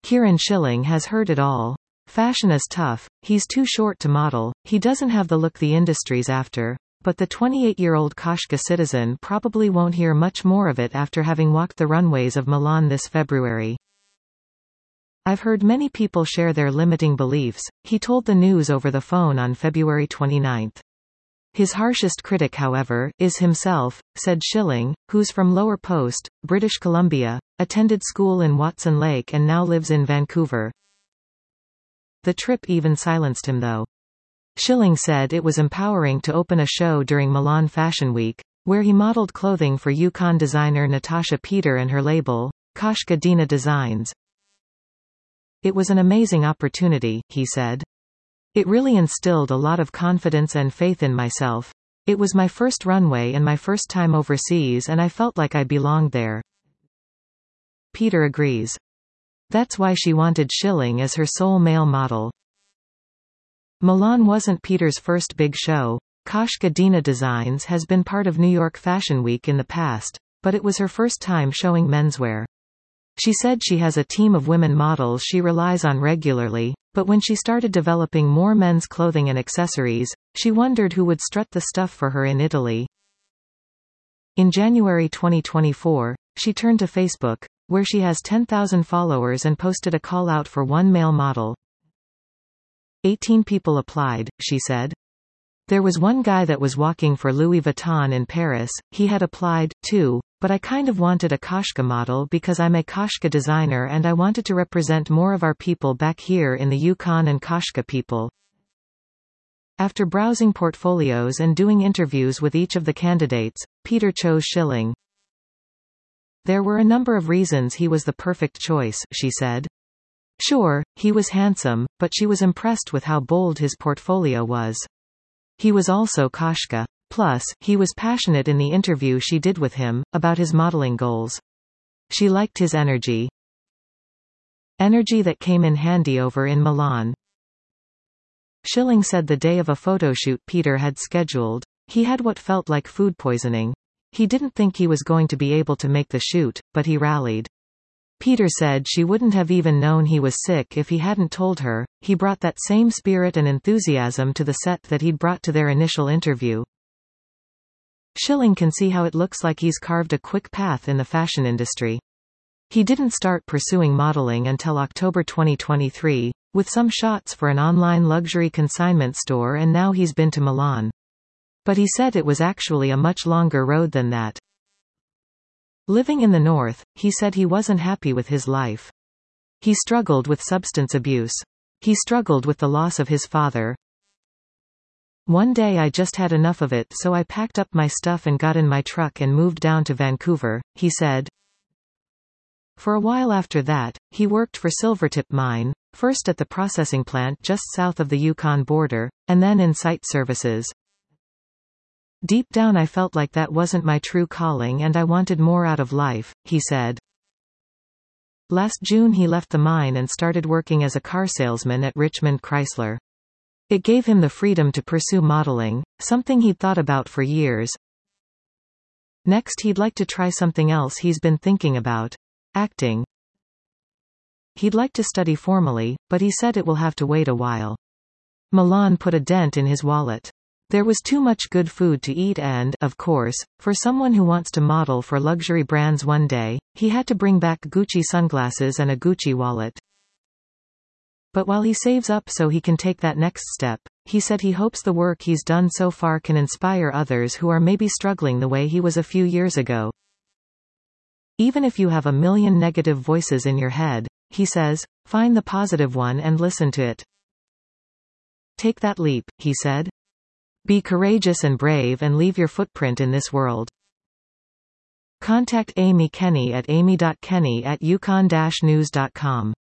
Kieran Schilling has heard it all. Fashion is tough, he's too short to model, he doesn't have the look the industry's after. But the 28-year-old Kashka citizen probably won't hear much more of it after having walked the runways of Milan this February. I've heard many people share their limiting beliefs, he told the news over the phone on February 29. His harshest critic, however, is himself, said Schilling, who's from Lower Post, British Columbia, attended school in Watson Lake and now lives in Vancouver. The trip even silenced him though. Schilling said it was empowering to open a show during Milan Fashion Week, where he modeled clothing for Yukon designer Natasha Peter and her label, Kashka Dina Designs. It was an amazing opportunity, he said. It really instilled a lot of confidence and faith in myself. It was my first runway and my first time overseas and I felt like I belonged there. Peter agrees. That's why she wanted Schilling as her sole male model. Milan wasn't Peter's first big show. Kashka Dina Designs has been part of New York Fashion Week in the past, but it was her first time showing menswear. She said she has a team of women models she relies on regularly, but when she started developing more men's clothing and accessories, she wondered who would strut the stuff for her in Italy. In January 2024, she turned to Facebook, where she has 10,000 followers and posted a call out for one male model. 18 people applied, she said. There was one guy that was walking for Louis Vuitton in Paris, he had applied, too, but I kind of wanted a Kashka model because I'm a Kashka designer and I wanted to represent more of our people back here in the Yukon and Kashka people. After browsing portfolios and doing interviews with each of the candidates, Peter chose Schilling. There were a number of reasons he was the perfect choice, she said. Sure, he was handsome, but she was impressed with how bold his portfolio was. He was also Kashka. Plus, he was passionate in the interview she did with him, about his modeling goals. She liked his energy. Energy that came in handy over in Milan. Schilling said the day of a photoshoot Peter had scheduled, he had what felt like food poisoning. He didn't think he was going to be able to make the shoot, but he rallied. Peter said she wouldn't have even known he was sick if he hadn't told her. He brought that same spirit and enthusiasm to the set that he'd brought to their initial interview. Schilling can see how it looks like he's carved a quick path in the fashion industry. He didn't start pursuing modeling until October 2023, with some shots for an online luxury consignment store, and now he's been to Milan. But he said it was actually a much longer road than that. Living in the north, he said he wasn't happy with his life. He struggled with substance abuse. He struggled with the loss of his father. One day I just had enough of it, so I packed up my stuff and got in my truck and moved down to Vancouver, he said. For a while after that, he worked for Silvertip Mine, first at the processing plant just south of the Yukon border, and then in site services. Deep down I felt like that wasn't my true calling and I wanted more out of life, he said. Last June he left the mine and started working as a car salesman at Richmond Chrysler. It gave him the freedom to pursue modeling, something he'd thought about for years. Next he'd like to try something else he's been thinking about. Acting. He'd like to study formally, but he said it will have to wait a while. Milan put a dent in his wallet. There was too much good food to eat and, of course, for someone who wants to model for luxury brands one day, he had to bring back Gucci sunglasses and a Gucci wallet. But while he saves up so he can take that next step, he said he hopes the work he's done so far can inspire others who are maybe struggling the way he was a few years ago. Even if you have a million negative voices in your head, he says, find the positive one and listen to it. Take that leap, he said. Be courageous and brave and leave your footprint in this world. Contact Amy Kenny at amy.kenny@yukon-news.com.